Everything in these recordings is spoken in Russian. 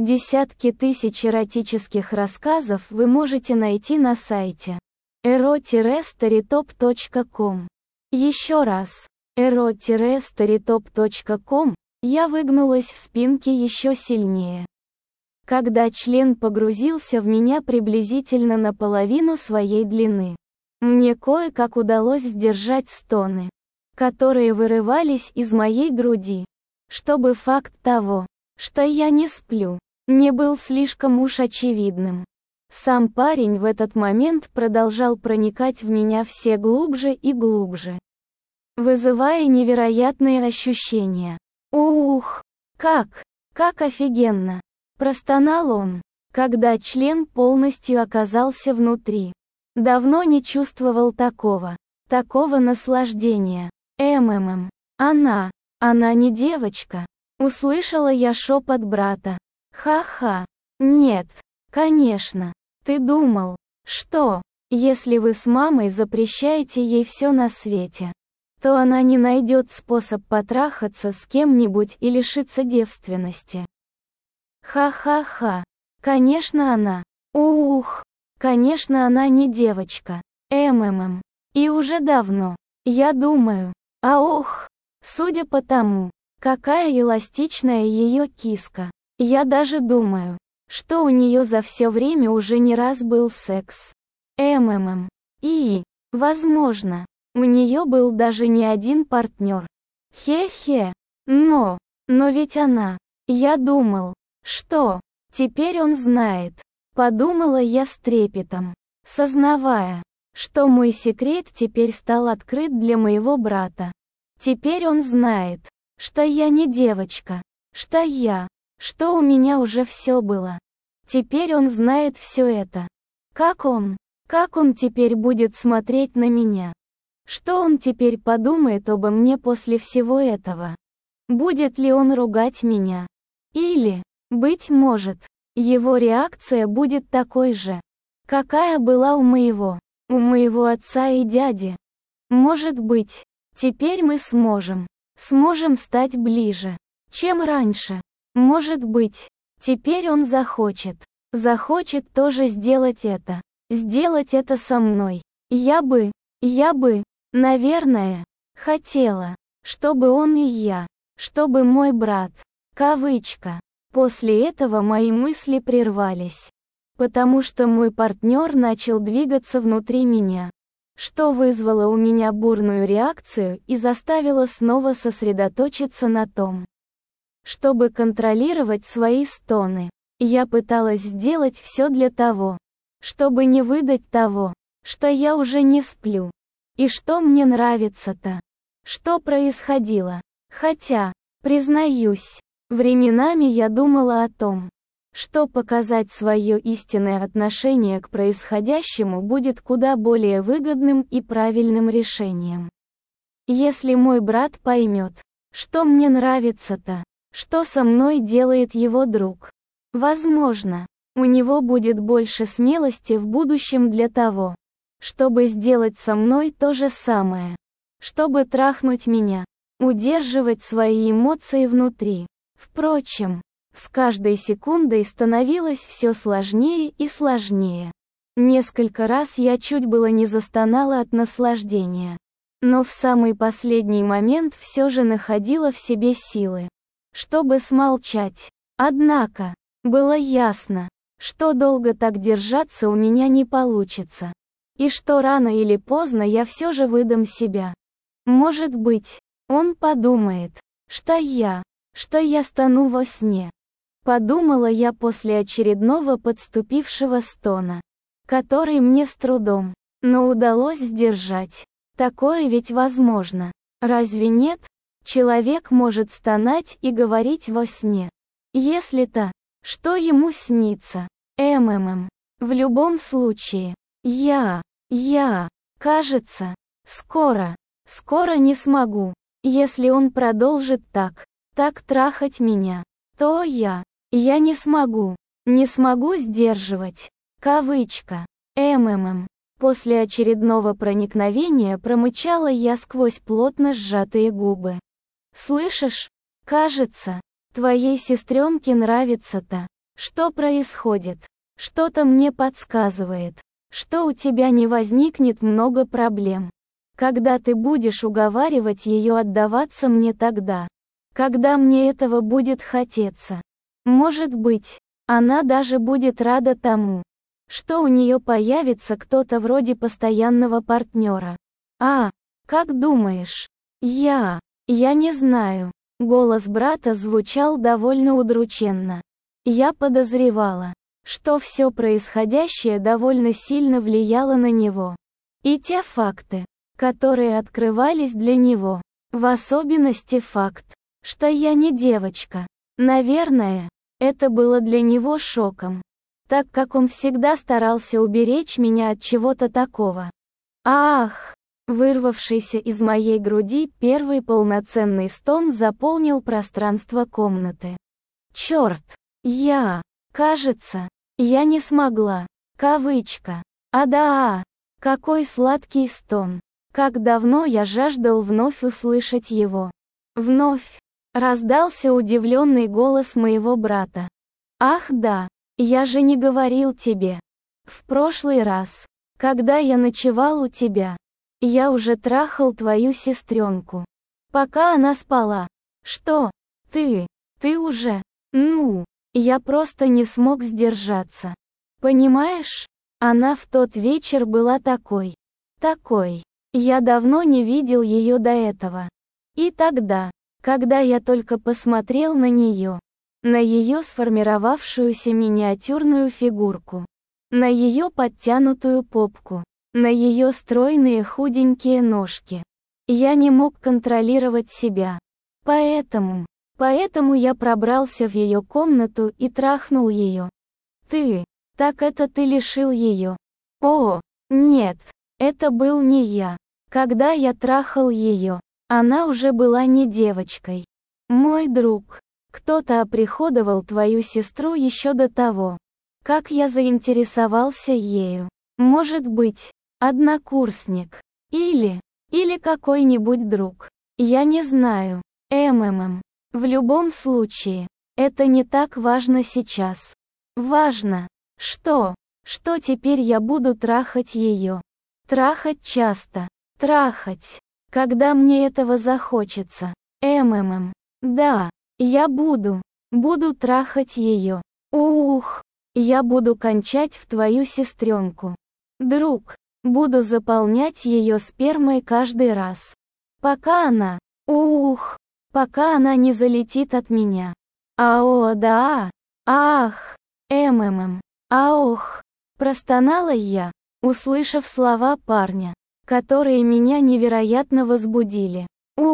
Десятки тысяч эротических рассказов вы можете найти на сайте ero-storytop.com. Еще раз, ero-storytop.com. Я выгнулась в спинке еще сильнее. Когда член погрузился в меня приблизительно наполовину своей длины, мне кое-как удалось сдержать стоны, которые вырывались из моей груди, чтобы факт того, что я не сплю, не был слишком уж очевидным. Сам парень в этот момент продолжал проникать в меня все глубже и глубже, вызывая невероятные ощущения. Ух, как офигенно! Простонал он, когда член полностью оказался внутри. Давно не чувствовал такого наслаждения. Она не девочка. Услышала я шепот брата. Ха-ха. Нет, конечно. Ты думал, что, если вы с мамой запрещаете ей все на свете, то она не найдет способ потрахаться с кем-нибудь и лишиться девственности. Ха-ха-ха. Конечно она. Ух. Конечно она не девочка. И уже давно. Я думаю. Судя по тому, какая эластичная ее киска, я даже думаю, что у нее за все время уже не раз был секс. И, возможно, у нее был даже не один партнер. Хе-хе. Но ведь она. Я думал, что теперь он знает. Подумала я с трепетом, сознавая, что мой секрет теперь стал открыт для моего брата. Теперь он знает, что я не девочка, что у меня уже все было. Теперь он знает все это. Как он теперь будет смотреть на меня? Что он теперь подумает обо мне после всего этого? Будет ли он ругать меня? Или, быть может, его реакция будет такой же, какая была у моего отца и дяди? Может быть, теперь мы сможем стать ближе, чем раньше. Может быть, теперь он захочет тоже сделать это со мной. Я бы, наверное, хотела, чтобы он и я, чтобы мой брат, кавычка. После этого мои мысли прервались, потому что мой партнер начал двигаться внутри меня, что вызвало у меня бурную реакцию и заставило снова сосредоточиться на том, чтобы контролировать свои стоны. Я пыталась сделать все для того, чтобы не выдать того, что я уже не сплю, и что мне нравится-то, что происходило. Хотя, признаюсь, временами я думала о том, что показать свое истинное отношение к происходящему будет куда более выгодным и правильным решением. Если мой брат поймет, что мне нравится-то, что со мной делает его друг, возможно, у него будет больше смелости в будущем для того, чтобы сделать со мной то же самое, чтобы трахнуть меня, удерживать свои эмоции внутри. Впрочем, с каждой секундой становилось все сложнее и сложнее. Несколько раз я чуть было не застонала от наслаждения, но в самый последний момент все же находила в себе силы, чтобы смолчать. Однако, было ясно, что долго так держаться у меня не получится, и что рано или поздно я все же выдам себя. Может быть, он подумает, что я стону во сне. Подумала я после очередного подступившего стона, который мне с трудом, но удалось сдержать. Такое ведь возможно. Разве нет? Человек может стонать и говорить во сне. Если-то, что ему снится. В любом случае, кажется, скоро не смогу. Если он продолжит так трахать меня, то я не смогу сдерживать. Кавычка. После очередного проникновения промычала я сквозь плотно сжатые губы. Слышишь? Кажется, твоей сестренке нравится-то, Что происходит? Что-то мне подсказывает, что у тебя не возникнет много проблем. Когда ты будешь уговаривать ее отдаваться мне тогда, когда мне этого будет хотеться. Может быть, она даже будет рада тому, что у нее появится кто-то вроде постоянного партнера. Как думаешь? Я не знаю. Голос брата звучал довольно удрученно. Я подозревала, что все происходящее довольно сильно влияло на него. И те факты, которые открывались для него, в особенности факт, что я не девочка. Наверное, это было для него шоком, так как он всегда старался уберечь меня от чего-то такого. Ах! Вырвавшийся из моей груди первый полноценный стон заполнил пространство комнаты. Черт! Кажется, я не смогла. Кавычка. Какой сладкий стон. Как давно я жаждал вновь услышать его. Вновь. Раздался удивленный голос моего брата. Ах да, я же не говорил тебе. В прошлый раз, когда я ночевал у тебя, я уже трахал твою сестренку. Пока она спала. Что? Ты уже? Я просто не смог сдержаться. Понимаешь? Она в тот вечер была такой. Я давно не видел ее до этого. И тогда, когда я только посмотрел на нее, на ее сформировавшуюся миниатюрную фигурку, на ее подтянутую попку, на ее стройные худенькие ножки, я не мог контролировать себя. Поэтому я пробрался в ее комнату и трахнул ее. Ты лишил ее. О, нет, это был не я. Когда я трахал ее, она уже была не девочкой. Мой друг, кто-то оприходовал твою сестру еще до того, как я заинтересовался ею. Может быть, однокурсник. Или какой-нибудь друг. Я не знаю. В любом случае, это не так важно сейчас. Важно, что теперь я буду трахать ее. Трахать часто. Трахать, когда мне этого захочется. Да, я буду трахать ее. Я буду кончать в твою сестренку. Друг, буду заполнять ее спермой каждый раз. Пока она не залетит от меня. Простонала я, услышав слова парня, которые меня невероятно возбудили.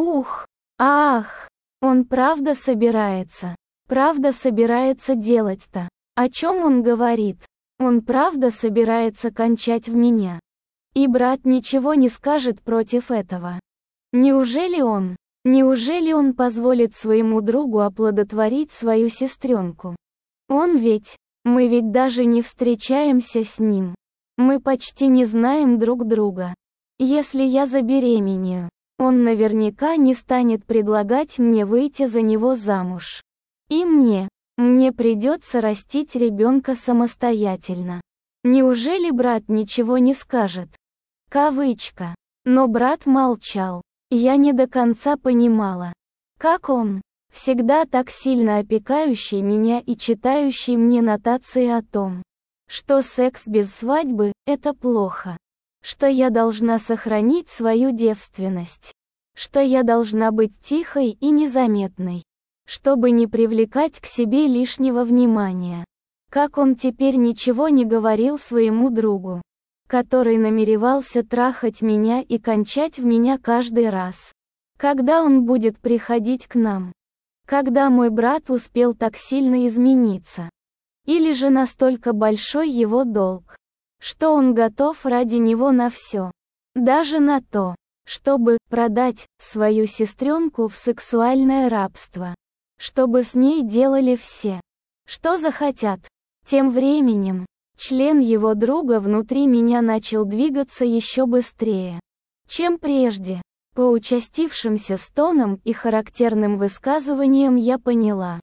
Он правда собирается делать-то? О чем он говорит? Он правда собирается кончать в меня? И брат ничего не скажет против этого. Неужели он позволит своему другу оплодотворить свою сестренку? Мы ведь даже не встречаемся с ним. Мы почти не знаем друг друга. Если я забеременею, он наверняка не станет предлагать мне выйти за него замуж. И мне придется растить ребенка самостоятельно. Неужели брат ничего не скажет? Кавычка. Но брат молчал. Я не до конца понимала, как он, всегда так сильно опекающий меня и читающий мне нотации о том, что секс без свадьбы – это плохо, что я должна сохранить свою девственность, что я должна быть тихой и незаметной, чтобы не привлекать к себе лишнего внимания. Как он теперь ничего не говорил своему другу, который намеревался трахать меня и кончать в меня каждый раз, когда он будет приходить к нам. Когда мой брат успел так сильно измениться. Или же настолько большой его долг, что он готов ради него на все. Даже на то, чтобы продать свою сестренку в сексуальное рабство. Чтобы с ней делали все, что захотят. Тем временем, член его друга внутри меня начал двигаться еще быстрее, чем прежде. По участившимся стонам и характерным высказываниям я поняла,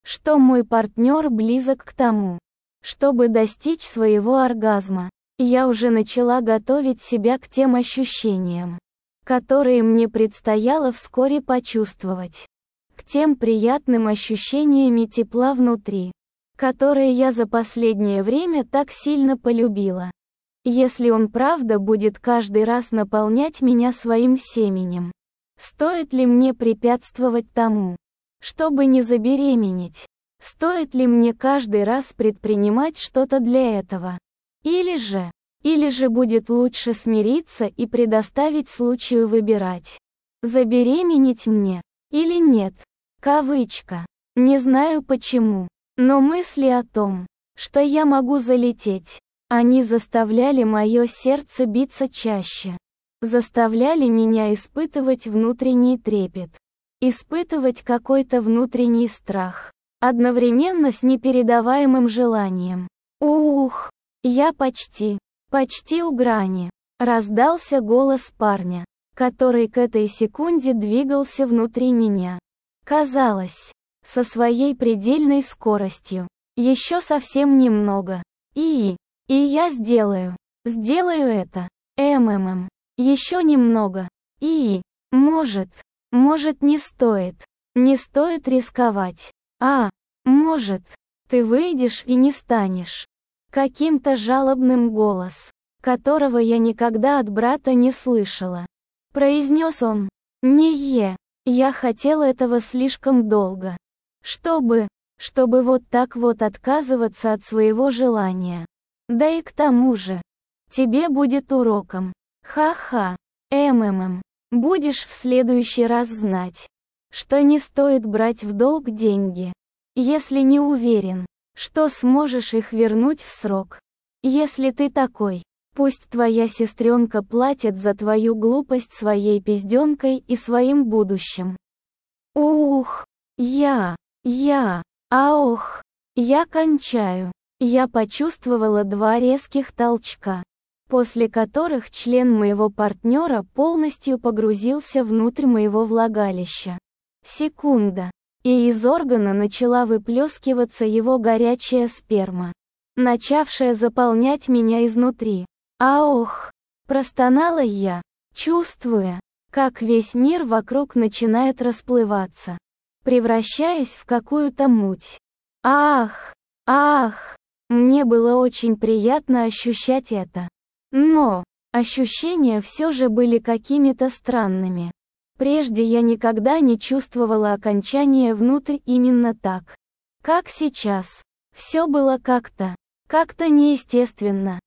что мой партнер близок к тому, чтобы достичь своего оргазма. Я уже начала готовить себя к тем ощущениям, которые мне предстояло вскоре почувствовать. К тем приятным ощущениями тепла внутри, которые я за последнее время так сильно полюбила. Если он правда будет каждый раз наполнять меня своим семенем, стоит ли мне препятствовать тому, чтобы не забеременеть? Стоит ли мне каждый раз предпринимать что-то для этого? Или же будет лучше смириться и предоставить случаю выбирать, забеременеть мне или нет? Кавычка. Не знаю почему, но мысли о том, что я могу залететь, они заставляли мое сердце биться чаще, заставляли меня испытывать внутренний трепет, испытывать какой-то внутренний страх, одновременно с непередаваемым желанием. Ух, я почти у грани. Раздался голос парня, который к этой секунде двигался внутри меня. Казалось, со своей предельной скоростью. Еще совсем немного. И я сделаю это. Еще немного. И, может не стоит рисковать. Может, ты выйдешь и не станешь каким-то жалобным голос, которого я никогда от брата не слышала. Произнес он. Я хотел этого слишком долго. Чтобы вот так вот отказываться от своего желания. Да и к тому же, тебе будет уроком. Ха-ха. Будешь в следующий раз знать, что не стоит брать в долг деньги, если не уверен, что сможешь их вернуть в срок. Если ты такой, пусть твоя сестренка платит за твою глупость своей пизденкой и своим будущим. Ух, я кончаю. Я почувствовала 2 резких толчка, после которых член моего партнера полностью погрузился внутрь моего влагалища. Секунда, и из органа начала выплескиваться его горячая сперма, начавшая заполнять меня изнутри. Простонала я, чувствуя, как весь мир вокруг начинает расплываться, превращаясь в какую-то муть. Мне было очень приятно ощущать это. Но ощущения все же были какими-то странными. Прежде я никогда не чувствовала окончания внутрь именно так, как сейчас. Все было как-то неестественно.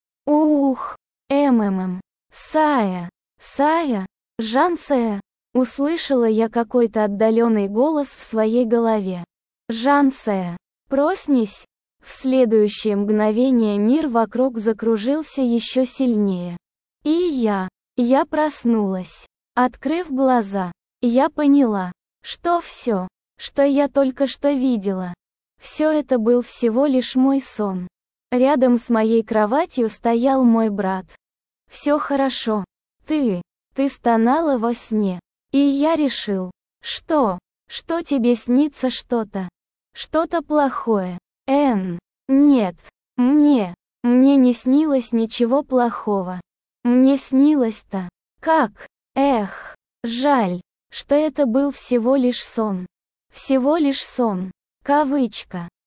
Сая, Жансая, услышала я какой-то отдаленный голос в своей голове. Жансая, проснись. В следующее мгновение мир вокруг закружился еще сильнее. И я проснулась. Открыв глаза, я поняла, что все, что я только что видела, все это был всего лишь мой сон. Рядом с моей кроватью стоял мой брат. Все хорошо. Ты стонала во сне. И я решил, что тебе снится что-то плохое. Нет, мне не снилось ничего плохого. Мне снилось-то, как, жаль, что это был всего лишь сон. Всего лишь сон. Кавычка.